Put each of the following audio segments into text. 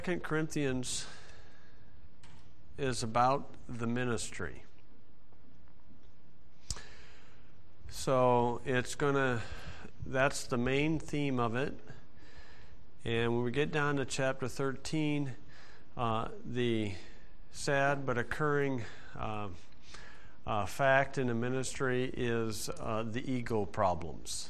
2 Corinthians is about the ministry. So that's the main theme of it. And when we get down to chapter 13, the sad but occurring fact in the ministry is the ego problems.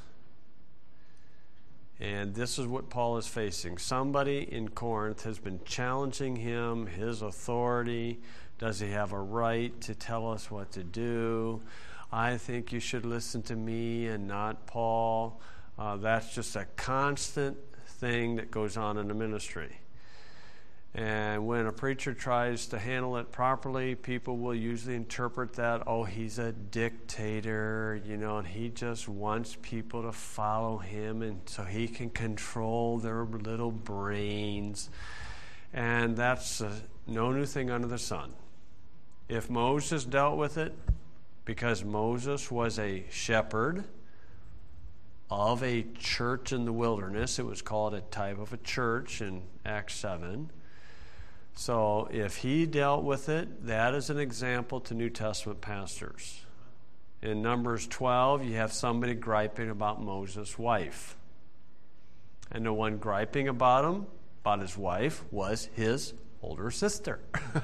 And this is what Paul is facing. Somebody in Corinth has been challenging him, his authority. Does he have a right to tell us what to do? I think you should listen to me and not Paul. That's just a constant thing that goes on in the ministry. And when a preacher tries to handle it properly, people will usually interpret that, oh, he's a dictator, and he just wants people to follow him and so he can control their little brains. And that's no new thing under the sun. If Moses dealt with it, because Moses was a shepherd of a church in the wilderness, it was called a type of a church in Acts 7. So if he dealt with it, that is an example to New Testament pastors. In Numbers 12, you have somebody griping about Moses' wife. And the one griping about his wife, was his older sister.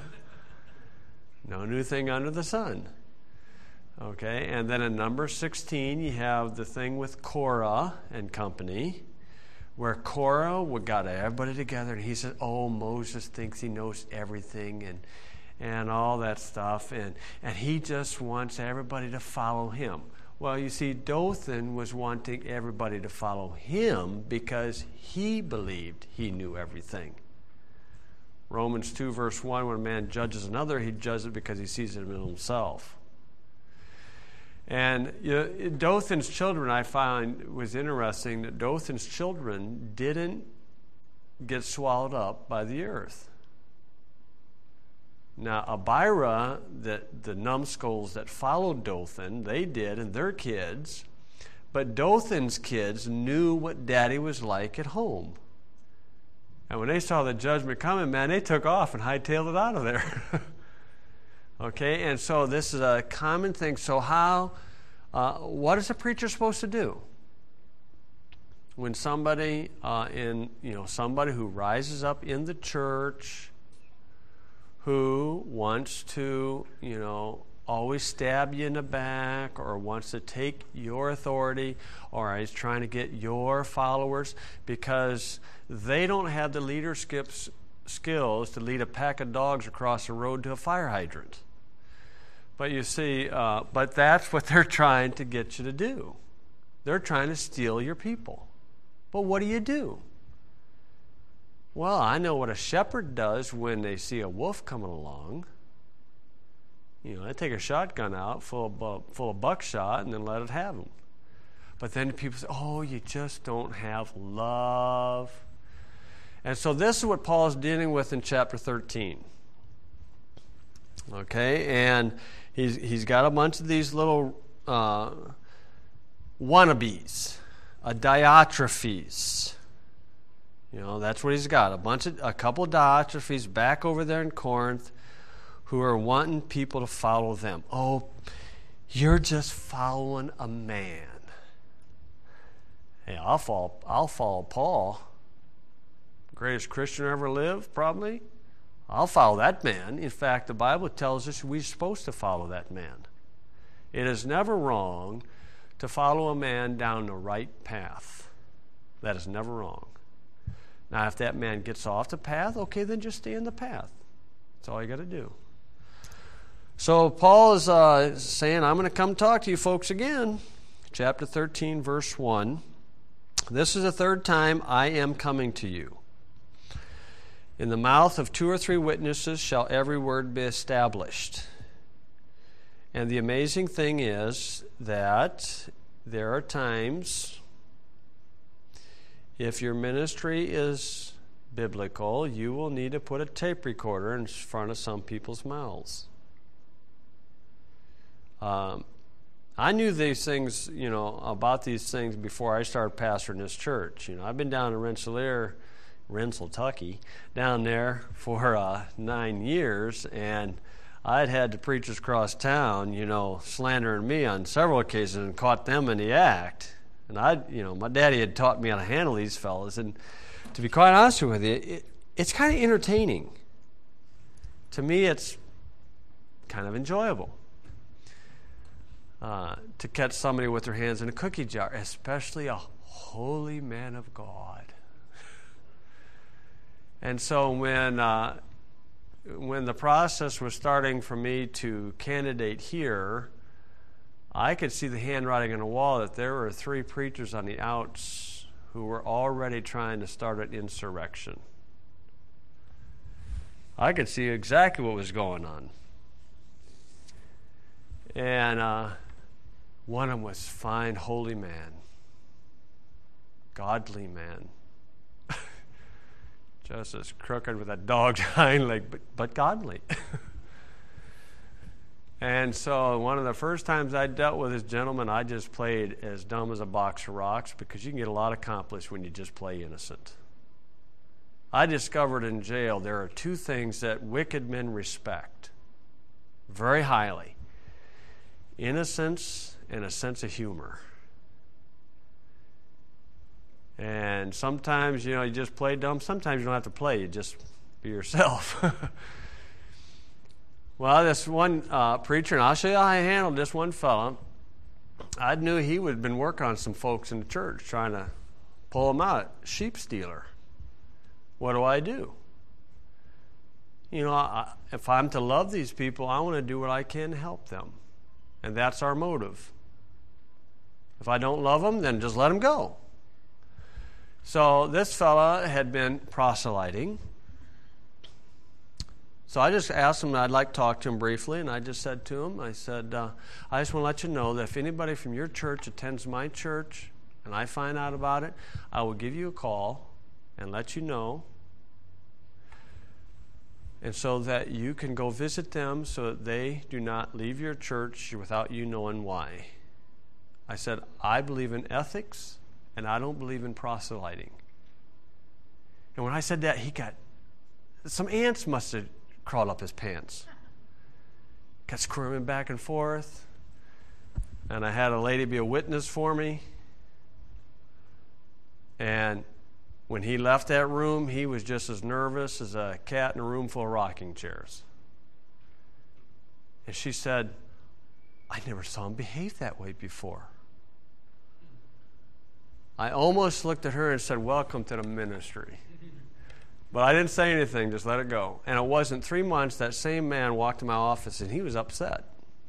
No new thing under the sun. Okay, and then in Numbers 16, you have the thing with Korah and company, where Korah got everybody together and he said, oh, Moses thinks he knows everything and all that stuff, and he just wants everybody to follow him. Well, you see, Dothan was wanting everybody to follow him because he believed he knew everything. Romans 2 verse 1, when a man judges another, he judges it because he sees it in himself. And Dothan's children, I find, was interesting that Dothan's children didn't get swallowed up by the earth. Now, Abira, the numbskulls that followed Dothan, they did, and their kids. But Dothan's kids knew what Daddy was like at home. And when they saw the judgment coming, man, they took off and hightailed it out of there. Okay, and so this is a common thing. So what is a preacher supposed to do? When somebody somebody who rises up in the church, who wants to, always stab you in the back, or wants to take your authority, or is trying to get your followers because they don't have the leadership skills to lead a pack of dogs across the road to a fire hydrant. But you see, but that's what they're trying to get you to do. They're trying to steal your people. But what do? Well, I know what a shepherd does when they see a wolf coming along. They take a shotgun out full of buckshot and then let it have them. But then people say, oh, you just don't have love. And so this is what Paul is dealing with in chapter 13. Okay, and he's got a bunch of these little wannabes, Diotrephes. That's what he's got. A couple of Diotrephes back over there in Corinth who are wanting people to follow them. Oh, you're just following a man. Hey, I'll follow Paul. Greatest Christian who ever lived, probably. I'll follow that man. In fact, the Bible tells us we're supposed to follow that man. It is never wrong to follow a man down the right path. That is never wrong. Now, if that man gets off the path, okay, then just stay in the path. That's all you got to do. So Paul is saying, I'm going to come talk to you folks again. Chapter 13, verse 1. This is the third time I am coming to you. In the mouth of 2 or 3 witnesses shall every word be established. And the amazing thing is that there are times, if your ministry is biblical, you will need to put a tape recorder in front of some people's mouths. I knew these things, about these things before I started pastoring this church. I've been down in Rensselaer, Rensselaer, down there for 9 years, and I'd had the preachers across town, slandering me on several occasions and caught them in the act. And my daddy had taught me how to handle these fellas, and to be quite honest with you, it's kind of entertaining. To me, it's kind of enjoyable to catch somebody with their hands in a cookie jar, especially a holy man of God. And so when the process was starting for me to candidate here, I could see the handwriting on the wall that there were 3 preachers on the outs who were already trying to start an insurrection. I could see exactly what was going on. And one of them was fine, holy man, godly man. Just as crooked with a dog's hind leg, but godly. And so one of the first times I dealt with this gentleman, I just played as dumb as a box of rocks, because you can get a lot accomplished when you just play innocent. I discovered in jail there are 2 things that wicked men respect very highly: innocence and a sense of humor. And sometimes, you just play dumb. Sometimes you don't have to play. You just be yourself. Well, this one preacher, and I'll show you how I handled this one fellow. I knew he had been working on some folks in the church, trying to pull them out. Sheep stealer. What do? If I'm to love these people, I want to do what I can to help them. And that's our motive. If I don't love them, then just let them go. So this fella had been proselyting. So I just asked him, I'd like to talk to him briefly, and I just said to him, I said, I just want to let you know that if anybody from your church attends my church and I find out about it, I will give you a call and let you know, and so that you can go visit them so that they do not leave your church without you knowing why. I said, I believe in ethics, and I don't believe in proselyting. And when I said that, some ants must have crawled up his pants. Got squirming back and forth. And I had a lady be a witness for me. And when he left that room, he was just as nervous as a cat in a room full of rocking chairs. And she said, I never saw him behave that way before. I almost looked at her and said, welcome to the ministry. But I didn't say anything, just let it go. And it wasn't 3 months, that same man walked in my office and he was upset.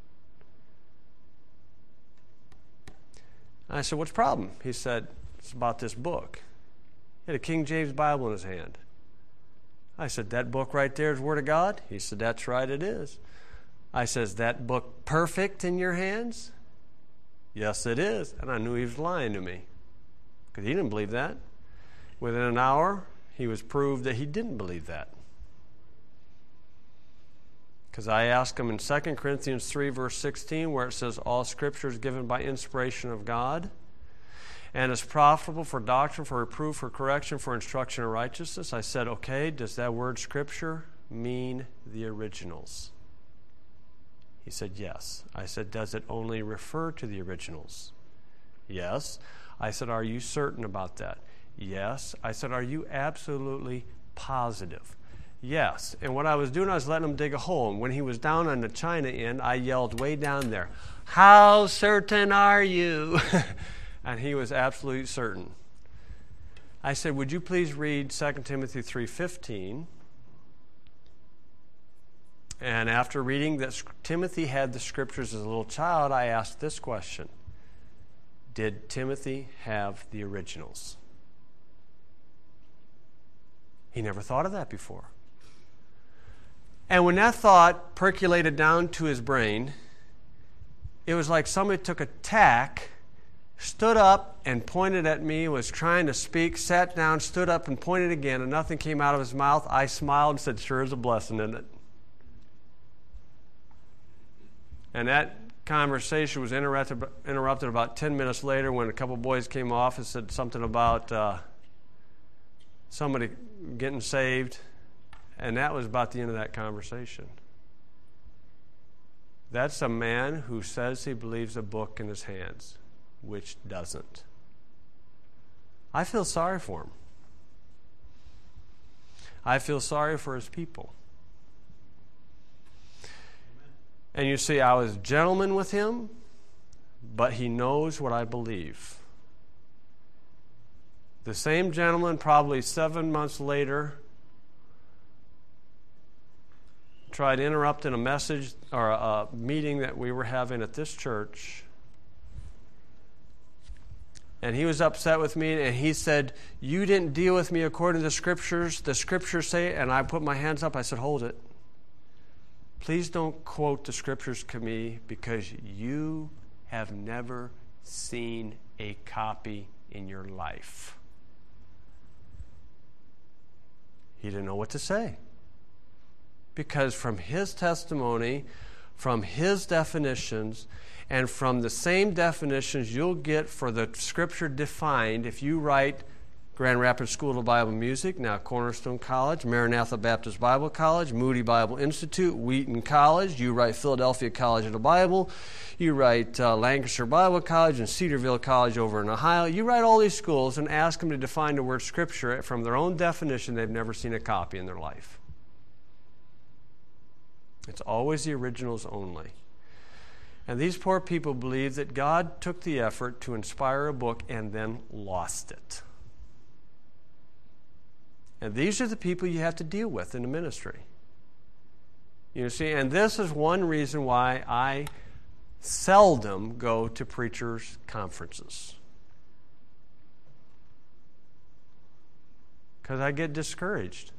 I said, what's the problem? He said, it's about this book. He had a King James Bible in his hand. I said, that book right there is the Word of God? He said, that's right, it is. I said, is that book perfect in your hands? Yes, it is. And I knew he was lying to me, because he didn't believe that. Within an hour, he was proved that he didn't believe that. Because I asked him in 2 Corinthians 3, verse 16, where it says, all Scripture is given by inspiration of God, and is profitable for doctrine, for reproof, for correction, for instruction in righteousness. I said, okay, does that word Scripture mean the originals? He said, yes. I said, does it only refer to the originals? Yes. I said, are you certain about that? Yes. I said, are you absolutely positive? Yes. And what I was doing, I was letting him dig a hole. And when he was down on the China end, I yelled way down there, how certain are you? And he was absolutely certain. I said, would you please read 2 Timothy 3:15? And after reading that Timothy had the Scriptures as a little child, I asked this question. Did Timothy have the originals? He never thought of that before. And when that thought percolated down to his brain, it was like somebody took a tack, stood up and pointed at me, was trying to speak, sat down, stood up and pointed again, and nothing came out of his mouth. I smiled and said, sure is a blessing, isn't it? And that conversation was interrupted about 10 minutes later when a couple boys came off and said something about somebody getting saved, and that was about the end of that conversation. That's a man who says he believes a book in his hands, which doesn't. I feel sorry for him. I feel sorry for his people. And you see, I was a gentleman with him, but he knows what I believe. The same gentleman, probably 7 months later, tried interrupting a message or a meeting that we were having at this church. And he was upset with me, and he said, "You didn't deal with me according to the Scriptures. The Scriptures say," and I put my hands up. I said, "Hold it. Please don't quote the Scriptures to me, because you have never seen a copy in your life." He didn't know what to say. Because from his testimony, from his definitions, and from the same definitions you'll get for the Scripture defined if you write Grand Rapids School of Bible Music, now Cornerstone College, Maranatha Baptist Bible College, Moody Bible Institute, Wheaton College, you write Philadelphia College of the Bible, you write Lancaster Bible College and Cedarville College over in Ohio. You write all these schools and ask them to define the word Scripture from their own definition. They've never seen a copy in their life. It's always the originals only. And these poor people believe that God took the effort to inspire a book and then lost it. And these are the people you have to deal with in the ministry. You see, and this is one reason why I seldom go to preachers' conferences. Because I get discouraged.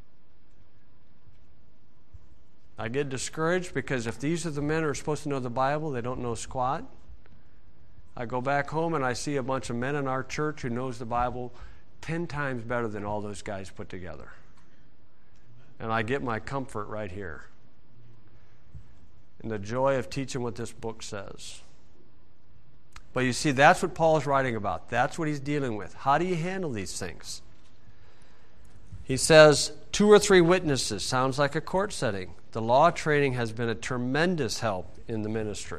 I get discouraged because if these are the men who are supposed to know the Bible, they don't know squat. I go back home and I see a bunch of men in our church who knows the Bible 10 times better than all those guys put together. And I get my comfort right here in the joy of teaching what this book says. But you see, that's what Paul is writing about. That's what he's dealing with. How do you handle these things? He says, 2 or 3 witnesses. Sounds like a court setting. The law training has been a tremendous help in the ministry.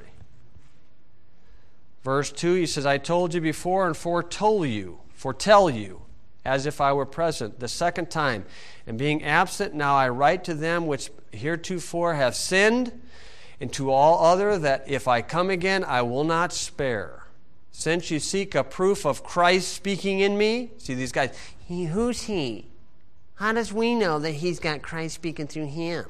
Verse 2, he says, "I told you before and foretell you, as if I were present, the second time. And being absent, now I write to them which heretofore have sinned, and to all other that if I come again, I will not spare. Since you seek a proof of Christ speaking in me," see these guys, who's he? How does we know that he's got Christ speaking through him?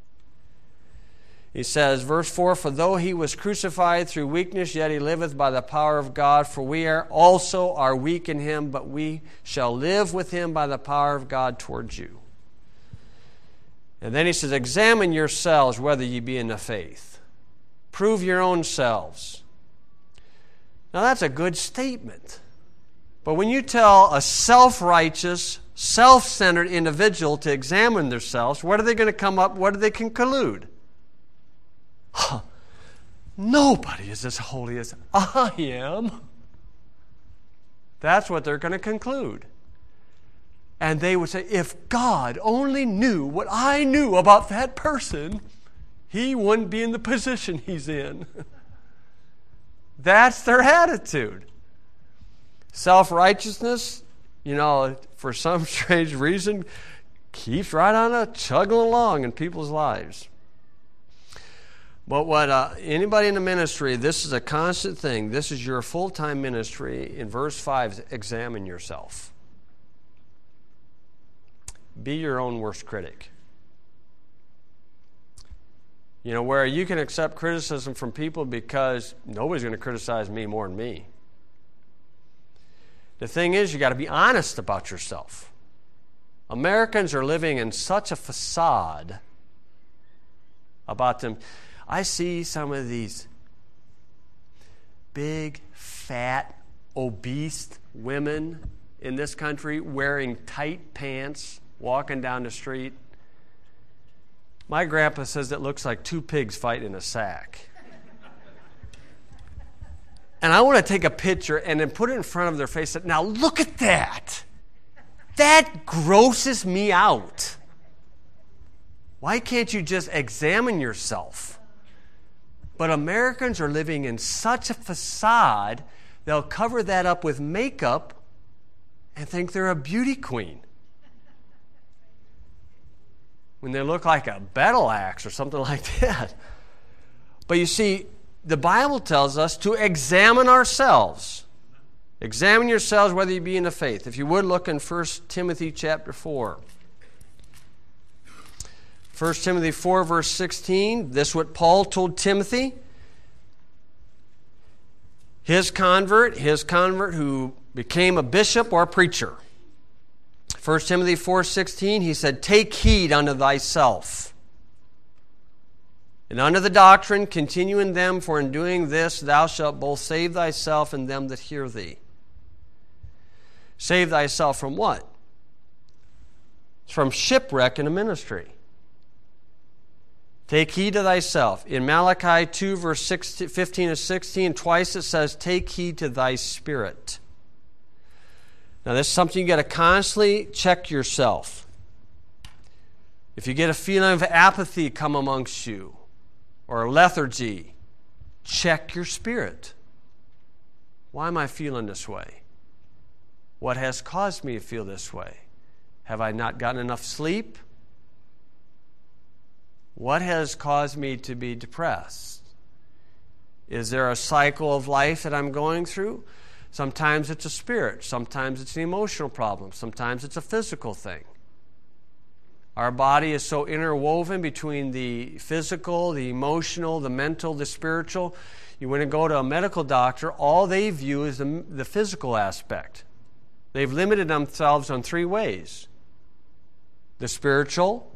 He says, verse 4, "For though he was crucified through weakness, yet he liveth by the power of God. For we also are weak in him, but we shall live with him by the power of God towards you." And then he says, "Examine yourselves whether ye be in the faith. Prove your own selves." Now that's a good statement. But when you tell a self-righteous, self-centered individual to examine themselves, what are they going to come up? What do they conclude? Nobody is as holy as I am. That's what they're going to conclude. And they would say, if God only knew what I knew about that person, he wouldn't be in the position he's in. That's their attitude. Self-righteousness, for some strange reason, keeps right on chugging along in people's lives. But what anybody in the ministry, this is a constant thing. This is your full-time ministry. In verse 5, examine yourself. Be your own worst critic. Where you can accept criticism from people because nobody's going to criticize me more than me. The thing is, you got to be honest about yourself. Americans are living in such a facade about them. I see some of these big, fat, obese women in this country wearing tight pants, walking down the street. My grandpa says it looks like 2 pigs fighting in a sack. And I want to take a picture and then put it in front of their face and say, now look at that. That grosses me out. Why can't you just examine yourself? But Americans are living in such a facade, they'll cover that up with makeup and think they're a beauty queen, when they look like a battle axe or something like that. But you see, the Bible tells us to examine ourselves. Examine yourselves whether you be in the faith. If you would, look in 1 Timothy chapter 4. 1 Timothy 4, verse 16. This is what Paul told Timothy. His convert who became a bishop or a preacher. 1 Timothy 4:16, he said, "Take heed unto thyself, and unto the doctrine, continue in them, for in doing this thou shalt both save thyself and them that hear thee." Save thyself from what? From shipwreck in a ministry. Take heed to thyself. In Malachi 2, verse 15 and 16, twice it says, "Take heed to thy spirit." Now, this is something you got to constantly check yourself. If you get a feeling of apathy come amongst you, or lethargy, check your spirit. Why am I feeling this way? What has caused me to feel this way? Have I not gotten enough sleep? What has caused me to be depressed? Is there a cycle of life that I'm going through? Sometimes it's a spirit. Sometimes it's an emotional problem. Sometimes it's a physical thing. Our body is so interwoven between the physical, the emotional, the mental, the spiritual. You want to go to a medical doctor, all they view is the physical aspect. They've limited themselves on three ways: the spiritual,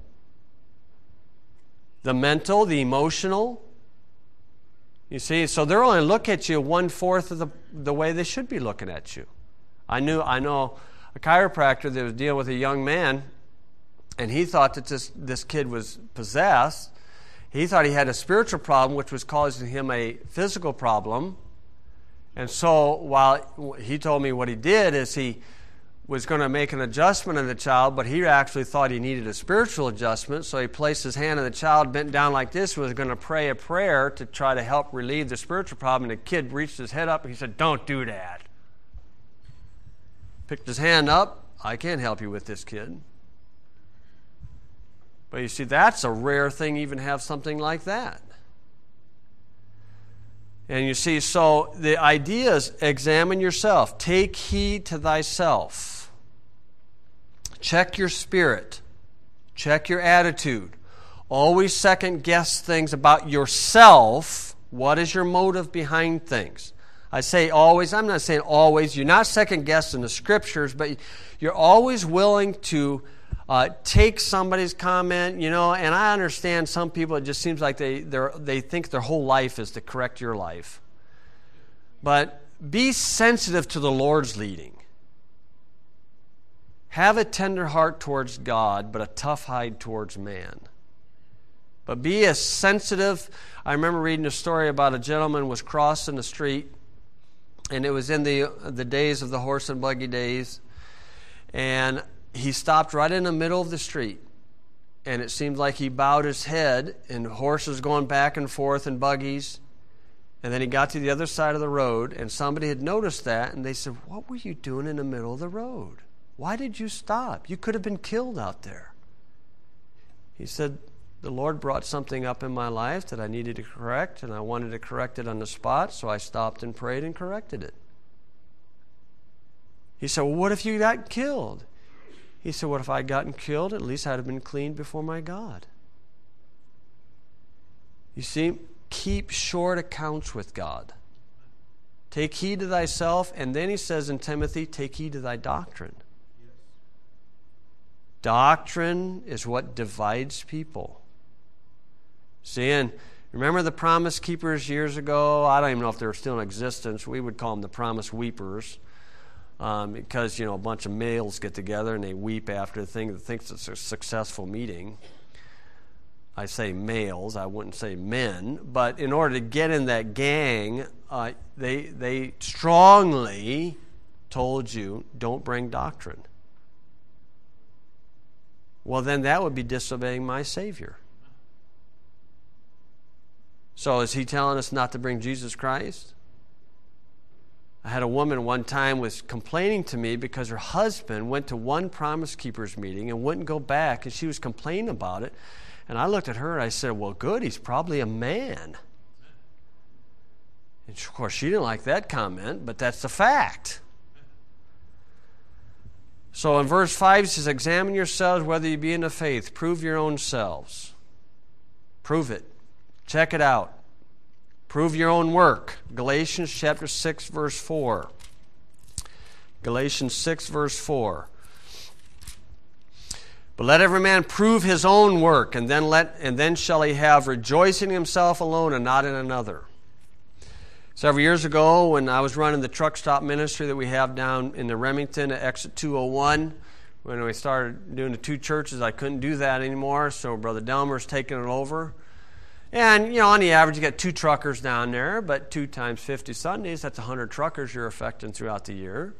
the mental, the emotional. You see, so they're only look at you 1/4 of the way they should be looking at you. I know a chiropractor that was dealing with a young man, and he thought that this kid was possessed. He thought he had a spiritual problem, which was causing him a physical problem. And so while he told me what he did is he was going to make an adjustment on the child, but he actually thought he needed a spiritual adjustment, so he placed his hand on the child, bent down like this, was going to pray a prayer to try to help relieve the spiritual problem, and the kid reached his head up and he said, "Don't do that." Picked his hand up. "I can't help you with this, kid." But you see, that's a rare thing, even have something like that. And you see, so the idea is examine yourself. Take heed to thyself. Check your spirit. Check your attitude. Always second guess things about yourself. What is your motive behind things? I say always. I'm not saying always. You're not second guessing the scriptures, but you're always willing to take somebody's comment, and I understand some people, it just seems like they think their whole life is to correct your life. But be sensitive to the Lord's leading. Have a tender heart towards God, but a tough hide towards man. But be as sensitive. I remember reading a story about a gentleman was crossing the street, and it was in the days of the horse and buggy days, and he stopped right in the middle of the street, and it seemed like he bowed his head, and horses going back and forth and buggies, and then he got to the other side of the road, and somebody had noticed that, and they said, "What were you doing in the middle of the road? Why did you stop? You could have been killed out there." He said, "The Lord brought something up in my life that I needed to correct, and I wanted to correct it on the spot, so I stopped and prayed and corrected it." He said, "Well, what if you got killed?" He said, "What if I had gotten killed? At least I'd have been clean before my God." You see, keep short accounts with God. Take heed to thyself, and then he says in Timothy, take heed to thy doctrine. Yes. Doctrine is what divides people. See, and remember the Promise Keepers years ago? I don't even know if they're still in existence. We would call them the Promise Weepers. Because, a bunch of males get together and they weep after the thing that thinks it's a successful meeting. I say males, I wouldn't say men. But in order to get in that gang, they strongly told you, don't bring doctrine. well, then that would be disobeying my Savior. So is he telling us not to bring Jesus Christ? I had a woman one time was complaining to me because her husband went to one Promise Keepers meeting and wouldn't go back, and she was complaining about it. And I looked at her and I said, well, good, he's probably a man. And of course, she didn't like that comment, but that's the fact. So in verse 5, it says, examine yourselves whether you be in the faith. Prove your own selves. Prove it. Check it out. Prove your own work. Galatians chapter 6, verse 4. Galatians 6, verse 4. But let every man prove his own work, and then shall he have rejoicing in himself alone and not in another. Several years ago, when I was running the truck stop ministry that we have down in the Remington at exit 201, when we started doing the two churches, I couldn't do that anymore, so Brother Delmer's taking it over. And, on the average, you get 2 truckers down there, but 2 times 50 Sundays, that's 100 truckers you're affecting throughout the year.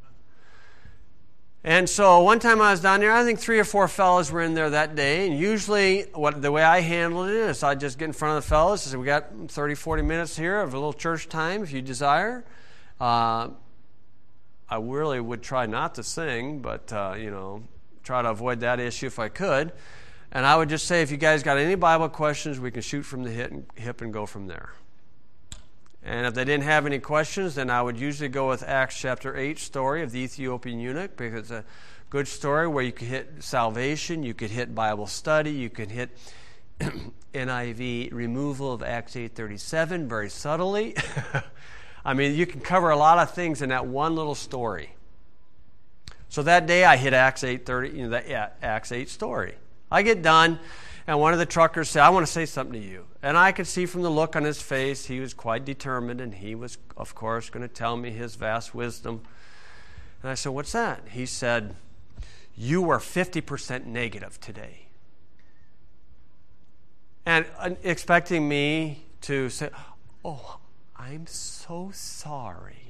And so one time I was down there, I think 3 or 4 fellas were in there that day, and usually the way I handled it is I'd just get in front of the fellas and say, we got 30, 40 minutes here of a little church time if you desire. I really would try not to sing, but, try to avoid that issue if I could. And I would just say, if you guys got any Bible questions, we can shoot from the hip and go from there. And if they didn't have any questions, then I would usually go with Acts chapter 8 story of the Ethiopian eunuch, because it's a good story where you could hit salvation, you could hit Bible study, you could hit NIV removal of Acts 8:37 very subtly. I mean, you can cover a lot of things in that one little story. So that day I hit Acts 8:30, Acts 8 story. I get done, and one of the truckers said, I want to say something to you. And I could see from the look on his face, he was quite determined, and he was, of course, going to tell me his vast wisdom. And I said, what's that? He said, you were 50% negative today. And expecting me to say, oh, I'm so sorry.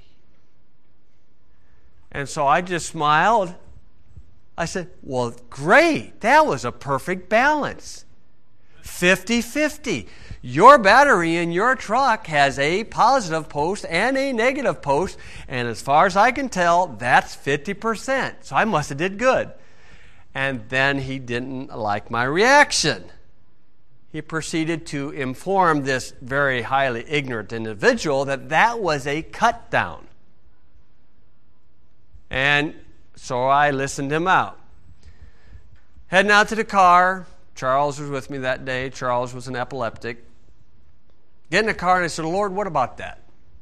And so I just smiled. I said, well, great. That was a perfect balance. 50-50. Your battery in your truck has a positive post and a negative post, and as far as I can tell, that's 50%. So I must have did good. And then he didn't like my reaction. He proceeded to inform this very highly ignorant individual that was a cut down. And so I listened him out. Heading out to the car, Charles was with me that day. Charles was an epileptic. Get in the car and I said, Lord, what about that?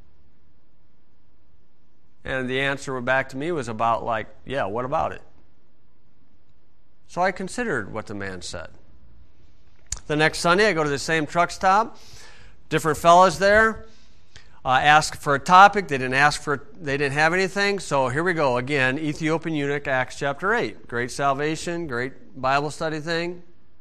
And the answer back to me was about yeah, what about it? So I considered what the man said. The next Sunday, I go to the same truck stop. Different fellas there. Ask for a topic. They didn't have anything. So here we go again. Ethiopian eunuch, Acts chapter 8. Great salvation, great Bible study thing.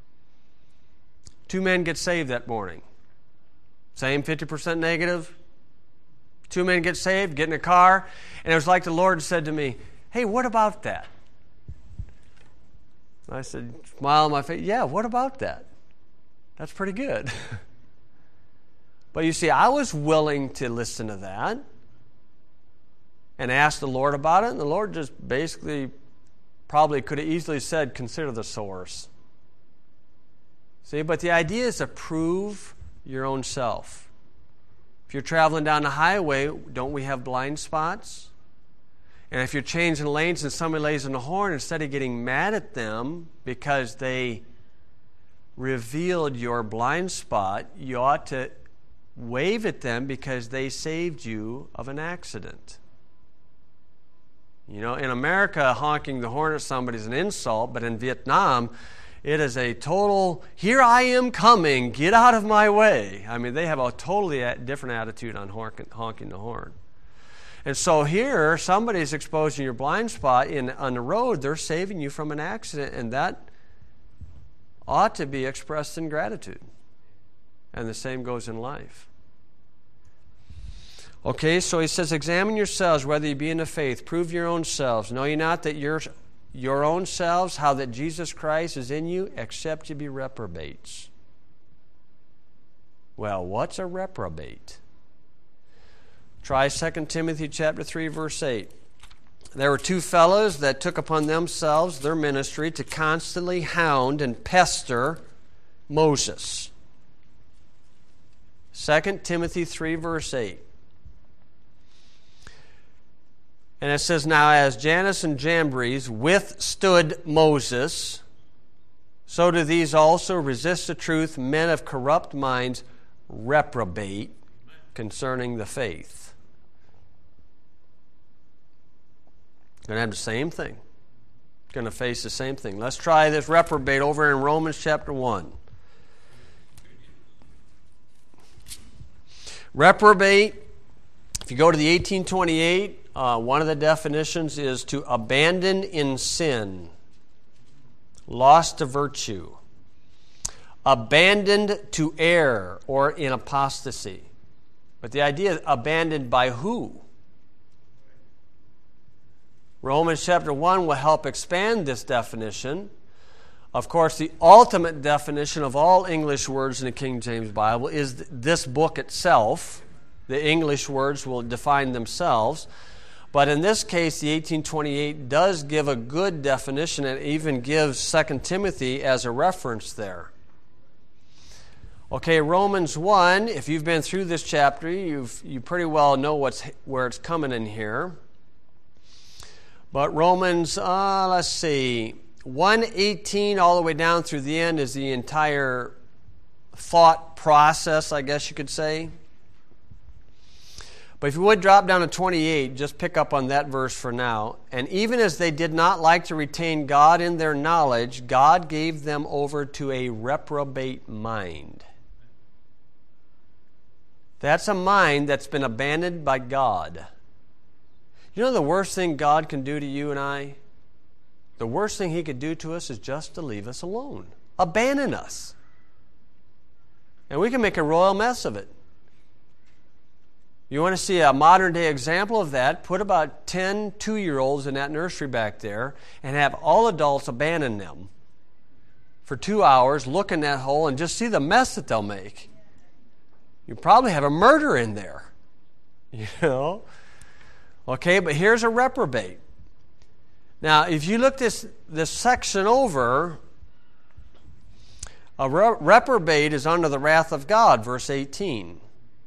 2 men get saved that morning. Same 50% negative. 2 men get saved, get in a car, and it was like the Lord said to me, hey, what about that? I said, smile on my face, yeah, what about that? That's pretty good. But you see, I was willing to listen to that and ask the Lord about it, and the Lord just basically probably could have easily said, consider the source. See, but the idea is to prove your own self. If you're traveling down the highway, don't we have blind spots? And if you're changing lanes and somebody lays on the horn, instead of getting mad at them because they revealed your blind spot, you ought to wave at them because they saved you of an accident. In America, honking the horn at somebody is an insult, but in Vietnam, it is a total, here I am coming, get out of my way. I mean, they have a totally different attitude on honking the horn. And so here, somebody's exposing your blind spot on the road, they're saving you from an accident, and that ought to be expressed in gratitude. And the same goes in life. Okay, so he says, examine yourselves whether you be in the faith. Prove your own selves. Know ye not that your own selves how that Jesus Christ is in you, except you be reprobates. Well, what's a reprobate? Try 2 Timothy chapter 3, verse 8. There were two fellows that took upon themselves their ministry to constantly hound and pester Moses. 2 Timothy 3, verse 8. And it says, now as Jannes and Jambres withstood Moses, so do these also resist the truth, men of corrupt minds reprobate concerning the faith. Going to have the same thing. Going to face the same thing. Let's try this reprobate over in Romans chapter 1. Reprobate, if you go to the 1828, one of the definitions is to abandon in sin, lost to virtue, abandoned to err or in apostasy. But the idea is abandoned by who? Romans chapter 1 will help expand this definition. Of course, the ultimate definition of all English words in the King James Bible is this book itself. The English words will define themselves. But in this case, the 1828 does give a good definition and even gives 2 Timothy as a reference there. Okay, Romans 1, if you've been through this chapter, you pretty well know where it's coming in here. But Romans, let's see, 1:18 all the way down through the end is the entire thought process, I guess you could say. But if you would drop down to 28, just pick up on that verse for now. And even as they did not like to retain God in their knowledge, God gave them over to a reprobate mind. That's a mind that's been abandoned by God. You know the worst thing God can do to you and I? The worst thing He could do to us is just to leave us alone. Abandon us. And we can make a royal mess of it. You want to see a modern-day example of that? Put about 10 2-year-olds in that nursery back there and have all adults abandon them for 2 hours, look in that hole, and just see the mess that they'll make. You probably have a murder in there. You know? Okay, but here's a reprobate. Now, if you look this section over, a reprobate is under the wrath of God, verse 18.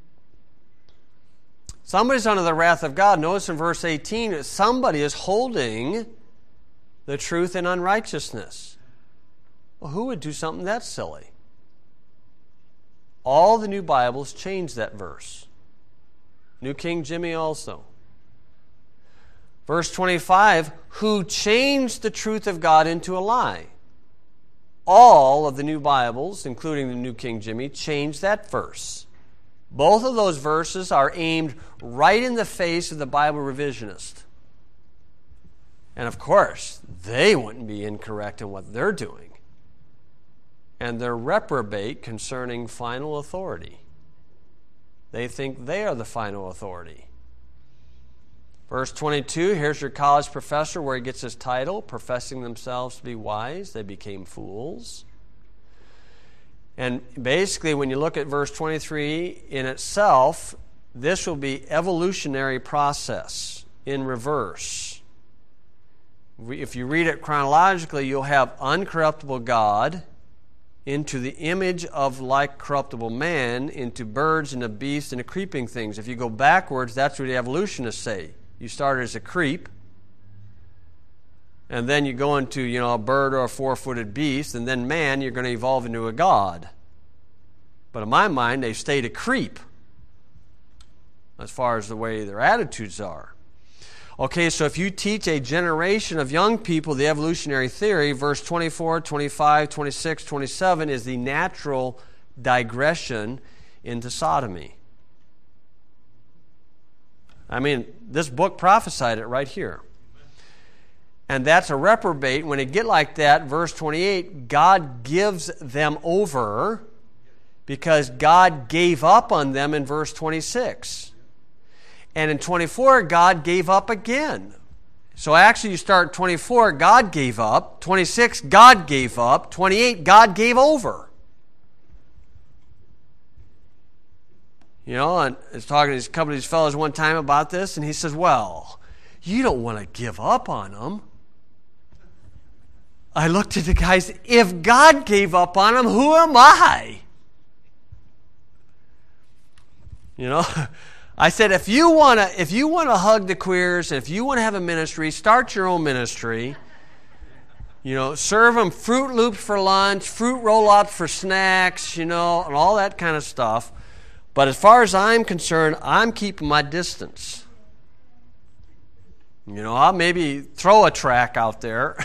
Somebody's under the wrath of God. Notice in verse 18 that somebody is holding the truth in unrighteousness. Well, who would do something that silly? All the new Bibles change that verse. New King Jimmy also. Verse 25, who changed the truth of God into a lie. All of the new Bibles, including the New King Jimmy, change that verse. Both of those verses are aimed right in the face of the Bible revisionist. And of course, they wouldn't be incorrect in what they're doing. And they're reprobate concerning final authority. They think they are the final authority. Verse 22, here's your college professor where he gets his title, professing themselves to be wise, they became fools. And basically, when you look at verse 23 in itself, this will be evolutionary process in reverse. If you read it chronologically, you'll have uncorruptible God into the image of like corruptible man, into birds and a beast and a creeping things. If you go backwards, that's what the evolutionists say. You started as a creep, and then you go into, a bird or a 4-footed beast, and then man, you're going to evolve into a god. But in my mind, they've stayed a creep as far as the way their attitudes are. Okay, so if you teach a generation of young people the evolutionary theory, verse 24, 25, 26, 27 is the natural digression into sodomy. I mean, this book prophesied it right here. And that's a reprobate. When it get like that, verse 28, God gives them over because God gave up on them in verse 26. And in 24, God gave up again. So actually you start 24, God gave up. 26, God gave up. 28, God gave over. You know, and I was talking to a couple of these fellows one time about this, and he says, well, you don't want to give up on them. I looked at the guys, if God gave up on them, who am I? You know, I said, if you want to hug the queers, and if you want to have a ministry, start your own ministry. You know, serve them Fruit Loops for lunch, fruit roll-ups for snacks, and all that kind of stuff. But as far as I'm concerned, I'm keeping my distance. I'll maybe throw a track out there.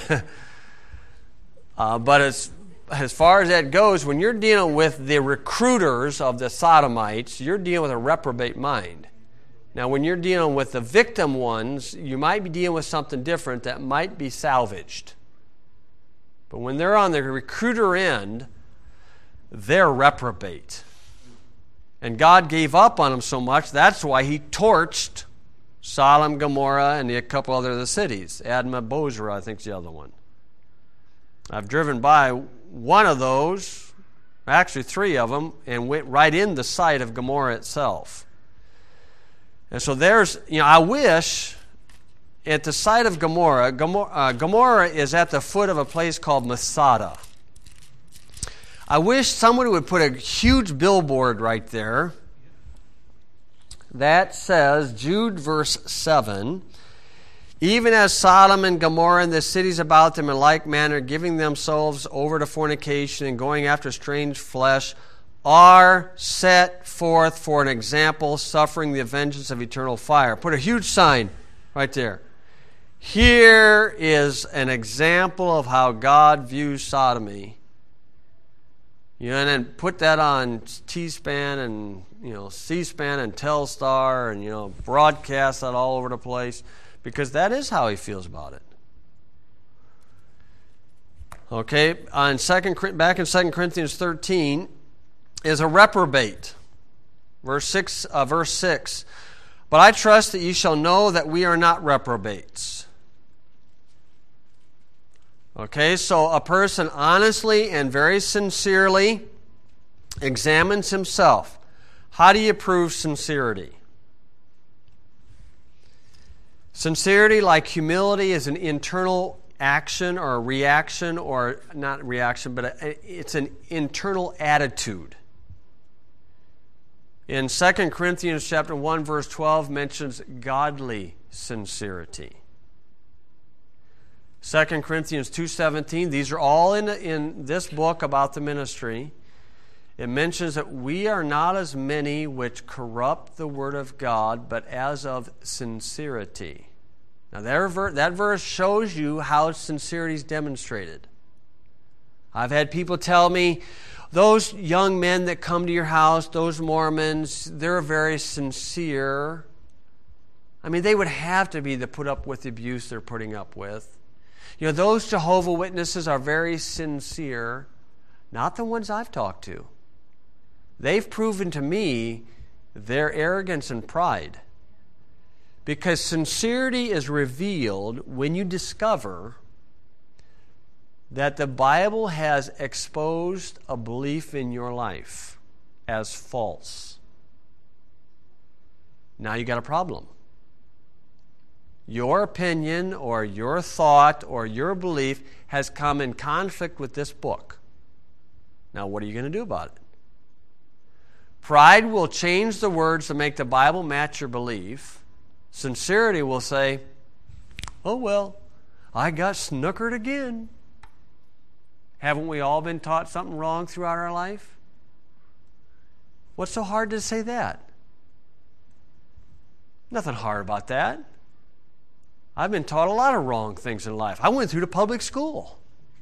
But as far as that goes, when you're dealing with the recruiters of the sodomites, you're dealing with a reprobate mind. Now, when you're dealing with the victim ones, you might be dealing with something different that might be salvaged. But when they're on the recruiter end, they're reprobate. And God gave up on them so much, that's why he torched Sodom, Gomorrah, and a couple other of the cities. Admah, Bozrah, I think is the other one. I've driven by one of those, actually 3 of them, and went right in the site of Gomorrah itself. And so I wish at the site of Gomorrah, Gomorrah is at the foot of a place called Masada. I wish somebody would put a huge billboard right there that says, Jude verse 7, even as Sodom and Gomorrah and the cities about them in like manner, giving themselves over to fornication and going after strange flesh, are set forth for an example, suffering the vengeance of eternal fire. Put a huge sign right there. Here is an example of how God views sodomy. And then put that on T-SPAN and C-SPAN and Telstar and broadcast that all over the place, because that is how he feels about it. Okay, back in 2 Corinthians 13 is a reprobate. Verse 6. But I trust that ye shall know that we are not reprobates. Okay, so a person honestly and very sincerely examines himself. How do you prove sincerity? Sincerity, like humility, is an internal action or a reaction, or not reaction, but it's an internal attitude. In 2 Corinthians chapter 1, verse 12 mentions godly sincerity. 2 Corinthians 2:17, these are all in this book about the ministry. It mentions that we are not as many which corrupt the word of God, but as of sincerity. Now that verse shows you how sincerity is demonstrated. I've had people tell me, those young men that come to your house, those Mormons, they're very sincere. I mean, they would have to be to put up with the abuse they're putting up with. Those Jehovah's Witnesses are very sincere. Not the ones I've talked to. They've proven to me their arrogance and pride. Because sincerity is revealed when you discover that the Bible has exposed a belief in your life as false. Now you got a problem. Your opinion or your thought or your belief has come in conflict with this book. Now what are you going to do about it? Pride will change the words to make the Bible match your belief. Sincerity will say, oh well, I got snookered again. Haven't we all been taught something wrong throughout our life? What's so hard to say that? Nothing hard about that. I've been taught a lot of wrong things in life. I went through the public school.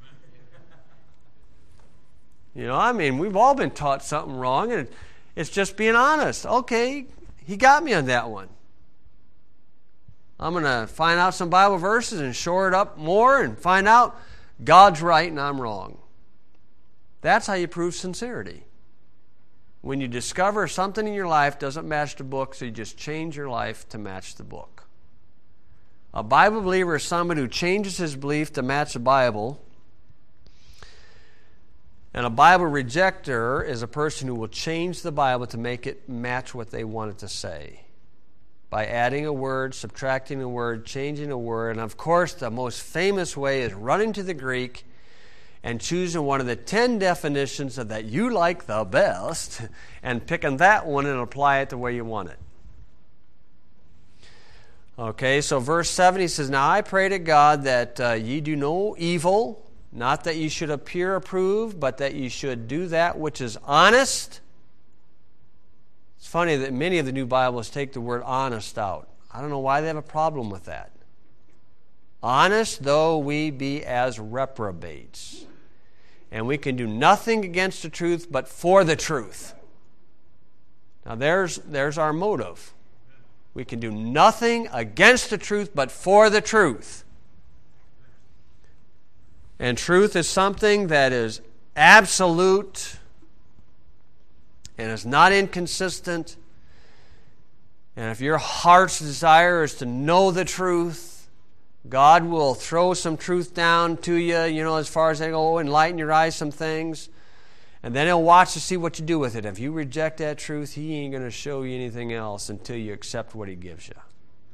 We've all been taught something wrong, and it's just being honest. Okay, he got me on that one. I'm going to find out some Bible verses and shore it up more and find out God's right and I'm wrong. That's how you prove sincerity. When you discover something in your life doesn't match the book, so you just change your life to match the book. A Bible believer is somebody who changes his belief to match the Bible. And a Bible rejecter is a person who will change the Bible to make it match what they want it to say. By adding a word, subtracting a word, changing a word. And of course, the most famous way is running to the Greek and choosing one of the 10 definitions that you like the best and picking that one and apply it the way you want it. Okay, so verse 7, he says, "Now I pray to God that ye do no evil, not that ye should appear approved, but that ye should do that which is honest." It's funny that many of the new Bibles take the word honest out. I don't know why they have a problem with that. Honest though we be as reprobates. And we can do nothing against the truth but for the truth. Now there's our motive. We can do nothing against the truth but for the truth. And truth is something that is absolute and is not inconsistent. And if your heart's desire is to know the truth, God will throw some truth down to you, as far as they go, enlighten your eyes some things. And then He'll watch to see what you do with it. If you reject that truth, He ain't going to show you anything else until you accept what He gives you.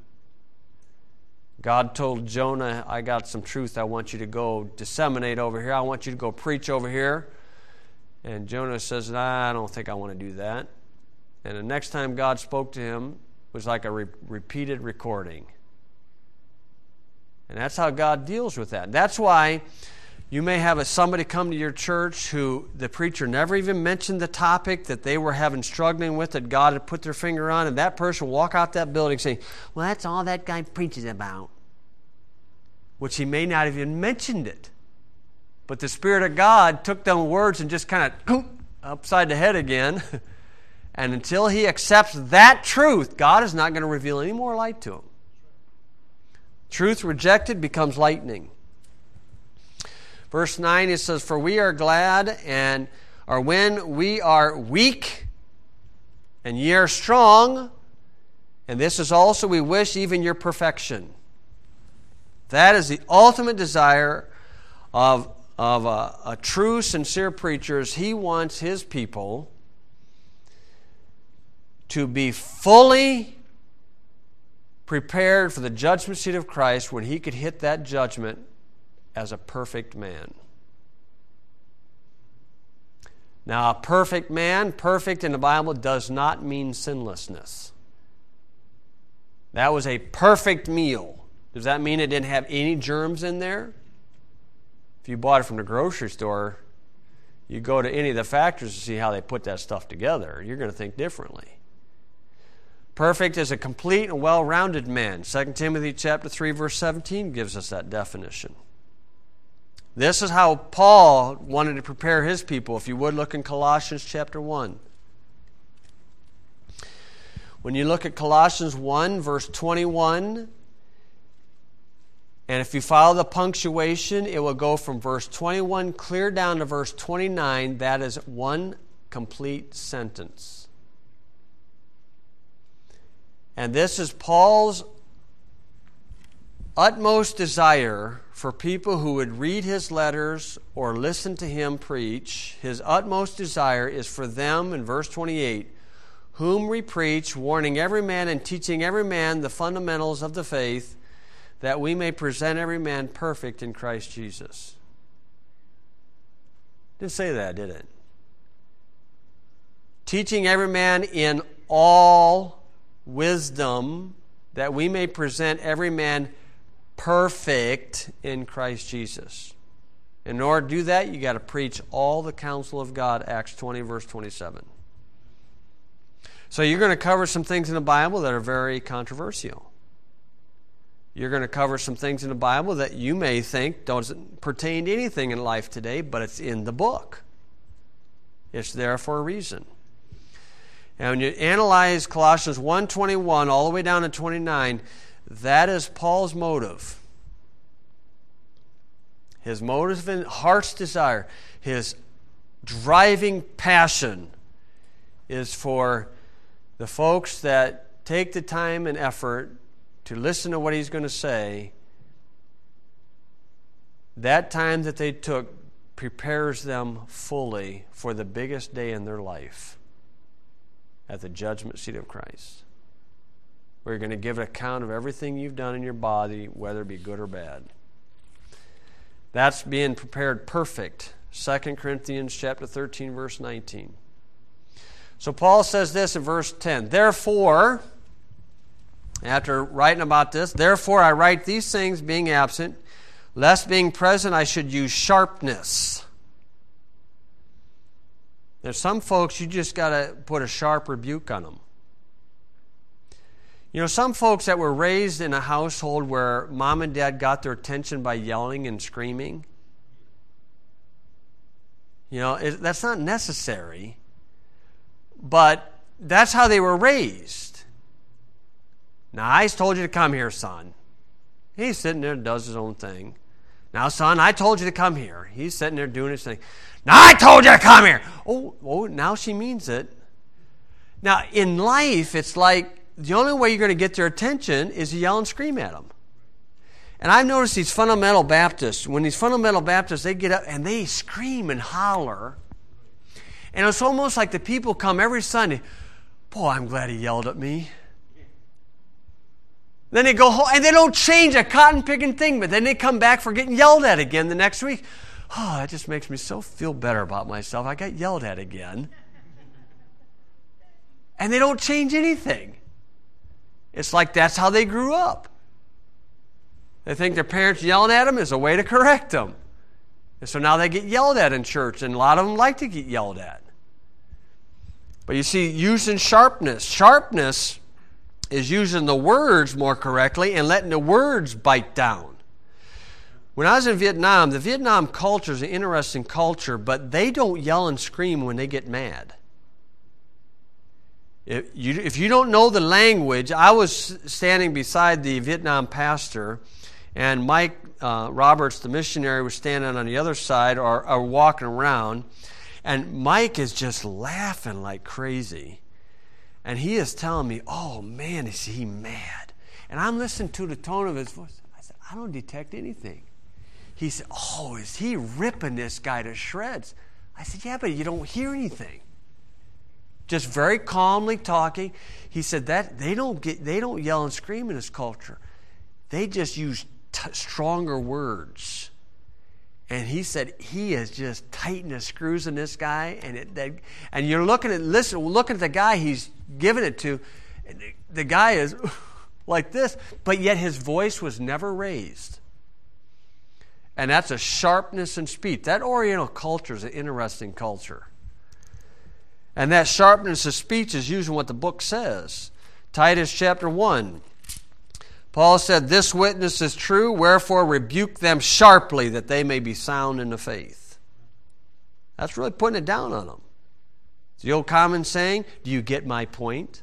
God told Jonah, "I got some truth I want you to go disseminate over here. I want you to go preach over here." And Jonah says, "I don't think I want to do that." And the next time God spoke to him was like a repeated recording. And that's how God deals with that. That's why you may have somebody come to your church who the preacher never even mentioned the topic that they were struggling with, that God had put their finger on, and that person will walk out that building saying, "Well, that's all that guy preaches about," which he may not have even mentioned it. But the Spirit of God took them words and just kind of upside the head again. And until he accepts that truth, God is not going to reveal any more light to him. Truth rejected becomes lightning. Verse 9, it says, "For we are glad, or when we are weak, and ye are strong, and this is also we wish even your perfection." That is the ultimate desire of a true, sincere preacher. Is he wants his people to be fully prepared for the judgment seat of Christ when he could hit that judgment as a perfect man. Now, a perfect man, perfect in the Bible, does not mean sinlessness. That was a perfect meal. Does that mean it didn't have any germs in there? If you bought it from the grocery store, you go to any of the factories to see how they put that stuff together. You're going to think differently. Perfect is a complete and well-rounded man. 2 Timothy chapter 3, verse 17 gives us that definition. This is how Paul wanted to prepare his people. If you would, look in Colossians chapter 1. When you look at Colossians 1, verse 21, and if you follow the punctuation, it will go from verse 21 clear down to verse 29. That is one complete sentence. And this is Paul's utmost desire for people who would read his letters or listen to him preach. His utmost desire is for them, in verse 28, "Whom we preach, warning every man and teaching every man the fundamentals of the faith, that we may present every man perfect in Christ Jesus." Didn't say that, did it? Teaching every man in all wisdom, that we may present every man perfect in Christ Jesus. In order to do that, you got to preach all the counsel of God, Acts 20, verse 27. So you're going to cover some things in the Bible that are very controversial. You're going to cover some things in the Bible that you may think doesn't pertain to anything in life today, but it's in the book. It's there for a reason. And when you analyze Colossians 1:21 all the way down to 29, that is Paul's motive. His motive and heart's desire, his driving passion is for the folks that take the time and effort to listen to what he's going to say, that time that they took prepares them fully for the biggest day in their life at the judgment seat of Christ, where you're going to give an account of everything you've done in your body, whether it be good or bad. That's being prepared perfect. 2 Corinthians chapter 13, verse 19. So Paul says this in verse 10. Therefore, after writing about this, therefore I write these things being absent, lest being present I should use sharpness. There's some folks you just got to put a sharp rebuke on them. You know, some folks that were raised in a household where mom and dad got their attention by yelling and screaming, you know, that's not necessary, but that's how they were raised. Now, I told you to come here, son. He's sitting there and does his own thing. Now, son, I told you to come here. He's sitting there doing his thing. Now, I told you to come here. Oh, now she means it. Now, in life, it's like the only way you're going to get their attention is to yell and scream at them. And I've noticed these fundamental Baptists, when these fundamental Baptists, they get up and they scream and holler. And it's almost like the people come every Sunday, boy, I'm glad he yelled at me. Then they go home, and they don't change a cotton-picking thing, but then they come back for getting yelled at again the next week. Oh, that just makes me so feel better about myself. I got yelled at again. And they don't change anything. It's like that's how they grew up. They think their parents yelling at them is a way to correct them. And so now they get yelled at in church, and a lot of them like to get yelled at. But you see, using sharpness. Sharpness is using the words more correctly and letting the words bite down. When I was in Vietnam, the Vietnam culture is an interesting culture, but they don't yell and scream when they get mad. If you don't know the language, I was standing beside the Vietnam pastor, and Mike Roberts, the missionary, was standing on the other side or walking around, and Mike is just laughing like crazy. And he is telling me, oh man, is he mad? And I'm listening to the tone of his voice. I said, I don't detect anything. He said, oh, is he ripping this guy to shreds? I said, yeah, but you don't hear anything. Just very calmly talking. He said that they don't yell and scream in this culture. They just use stronger words. And he said he is just tightening the screws in this guy, and you're looking at the guy he's giving it to. And the guy is like this, but yet his voice was never raised. And that's a sharpness in speech. That Oriental culture is an interesting culture. And that sharpness of speech is using what the book says. Titus chapter 1. Paul said, this witness is true, wherefore rebuke them sharply, that they may be sound in the faith. That's really putting it down on them. It's the old common saying, do you get my point?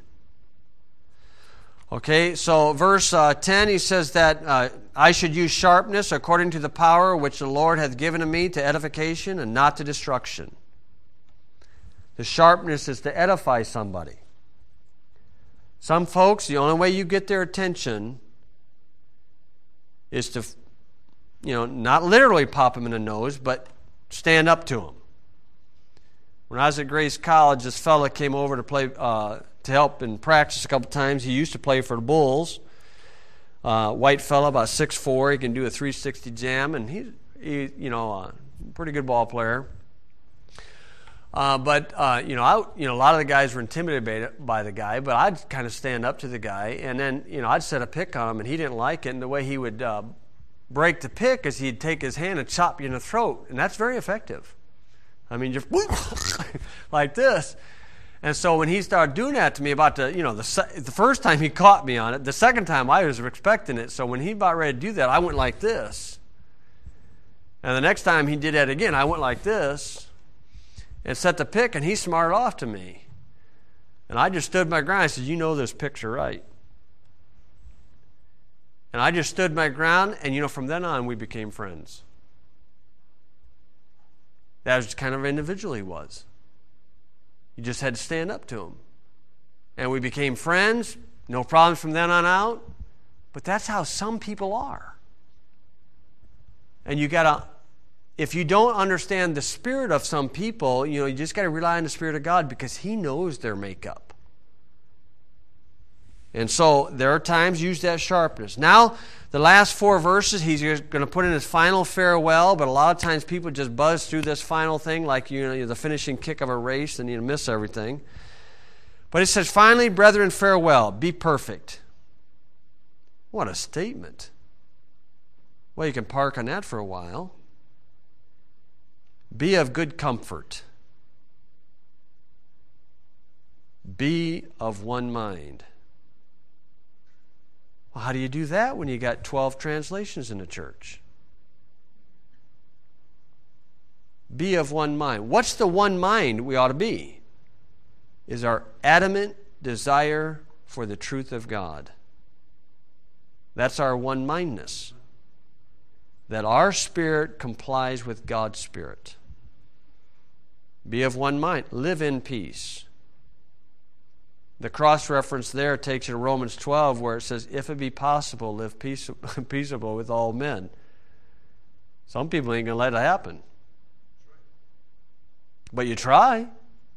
Okay, so verse 10, he says that I should use sharpness according to the power which the Lord hath given to me to edification and not to destruction. The sharpness is to edify somebody. Some folks, the only way you get their attention is to, not literally pop them in the nose, but stand up to them. When I was at Grace College, this fella came over to play, to help in practice a couple times. He used to play for the Bulls. White fella, about 6'4", he can do a 360 jam, and he's a pretty good ball player. But a lot of the guys were intimidated by the guy, but I'd kind of stand up to the guy, and then, I'd set a pick on him, and he didn't like it, and the way he would break the pick is he'd take his hand and chop you in the throat, and that's very effective. I mean, just like this. And so when he started doing that to me about the first time he caught me on it, the second time I was expecting it, so when he about ready to do that, I went like this. And the next time he did that again, I went like this. And set the pick, and he smarted off to me. And I just stood my ground. I said, you know this pick's right. And I just stood my ground, and from then on we became friends. That was kind of an individual he was. You just had to stand up to him. And we became friends, no problems from then on out. But that's how some people are. And you got to, if you don't understand the spirit of some people, you just got to rely on the Spirit of God because He knows their makeup. And so there are times use that sharpness. Now, the last 4 verses, he's going to put in his final farewell, but a lot of times people just buzz through this final thing like the finishing kick of a race and you miss everything. But it says, finally, brethren, farewell, be perfect. What a statement. Well, you can park on that for a while. Be of good comfort. Be of one mind. Well, how do you do that when you got 12 translations in the church? Be of one mind. What's the one mind we ought to be? Is our adamant desire for the truth of God. That's our one-mindedness. That our spirit complies with God's spirit. Be of one mind. Live in peace. The cross-reference there takes you to Romans 12 where it says, if it be possible, live peaceable with all men. Some people ain't going to let it happen. But you try.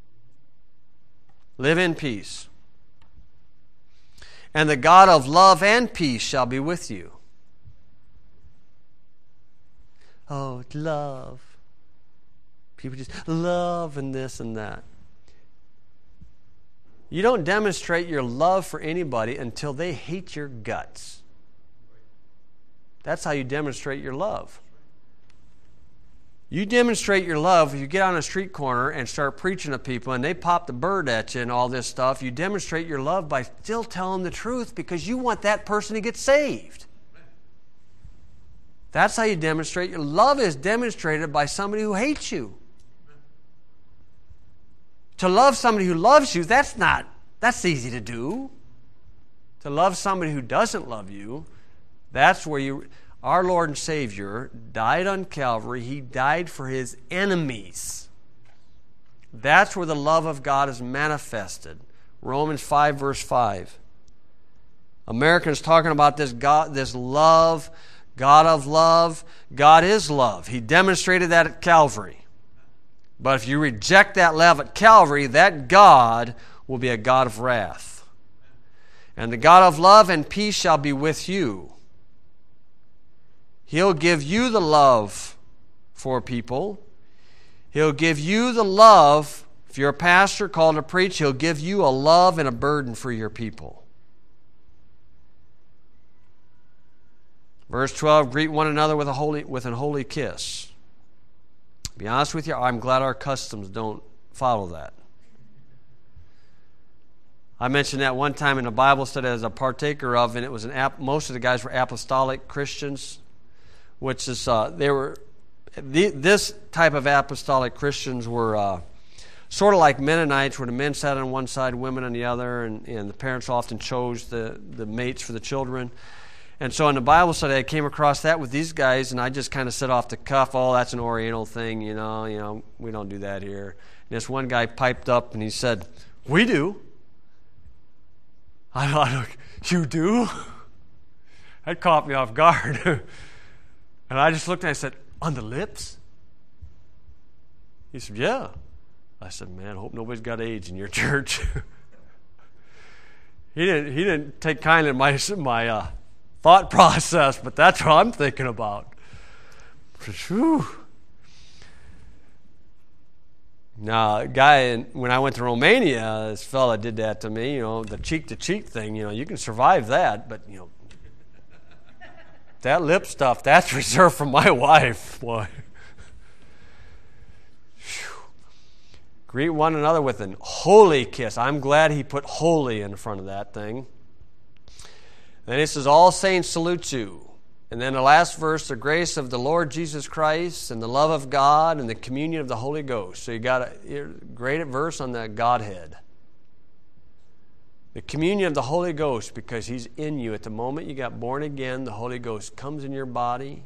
Live in peace. And the God of love and peace shall be with you. Oh, love. People just love and this and that. You don't demonstrate your love for anybody until they hate your guts. That's how you demonstrate your love. You demonstrate your love if you get on a street corner and start preaching to people and they pop the bird at you and all this stuff. You demonstrate your love by still telling the truth because you want that person to get saved. That's how you demonstrate your love is demonstrated by somebody who hates you. To love somebody who loves you, that's easy to do. To love somebody who doesn't love you, that's where our Lord and Savior died on Calvary. He died for His enemies. That's where the love of God is manifested. Romans 5, verse 5. Americans talking about this God, this love, God of love. God is love. He demonstrated that at Calvary. But if you reject that love at Calvary, that God will be a God of wrath. And the God of love and peace shall be with you. He'll give you the love for people. He'll give you the love. If you're a pastor called to preach, He'll give you a love and a burden for your people. Verse 12, greet one another with an holy kiss. To be honest with you, I'm glad our customs don't follow that. I mentioned that one time in a Bible study as a partaker of, and it was most of the guys were apostolic Christians, which is this type of apostolic Christians were sort of like Mennonites, where the men sat on one side, women on the other, and the parents often chose the mates for the children. And so in the Bible study, I came across that with these guys, and I just kind of said off the cuff, oh, that's an Oriental thing, we don't do that here. And this one guy piped up, and he said, we do. I thought, you do? That caught me off guard. And I just looked and I said, on the lips? He said, yeah. I said, man, I hope nobody's got AIDS in your church. He didn't take kindly to my thought process, but that's what I'm thinking about. Whew. Now, when I went to Romania, this fella did that to me, the cheek-to-cheek thing, you can survive that, but, that lip stuff, that's reserved for my wife, boy. Greet one another with an holy kiss. I'm glad he put holy in front of that thing. Then it says, all saints salute you. And then the last verse, the grace of the Lord Jesus Christ and the love of God and the communion of the Holy Ghost. So you got a great verse on the Godhead. The communion of the Holy Ghost, because He's in you. At the moment you got born again, the Holy Ghost comes in your body,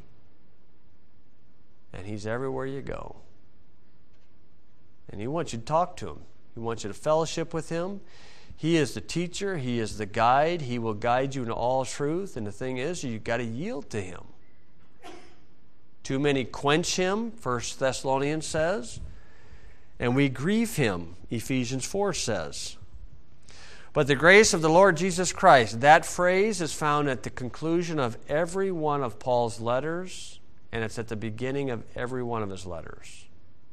and He's everywhere you go. And He wants you to talk to Him. He wants you to fellowship with Him. He is the teacher. He is the guide. He will guide you into all truth. And the thing is, you've got to yield to Him. Too many quench Him, 1 Thessalonians says, and we grieve Him, Ephesians 4 says. But the grace of the Lord Jesus Christ, that phrase is found at the conclusion of every one of Paul's letters, and it's at the beginning of every one of his letters.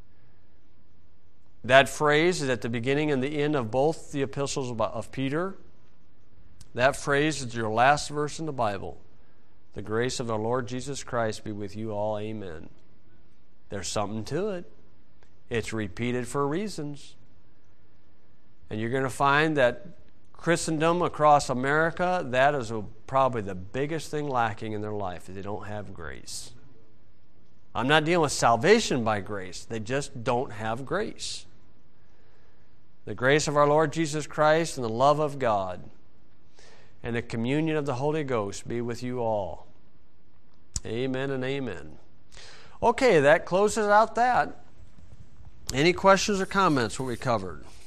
That phrase is at the beginning and the end of both the epistles of Peter. That phrase is your last verse in the Bible. The grace of our Lord Jesus Christ be with you all. Amen. There's something to it. It's repeated for reasons. And you're going to find that Christendom across America, that is probably the biggest thing lacking in their life, is they don't have grace. I'm not dealing with salvation by grace. They just don't have grace. The grace of our Lord Jesus Christ and the love of God and the communion of the Holy Ghost be with you all. Amen and amen. Okay, that closes out that. Any questions or comments what we covered?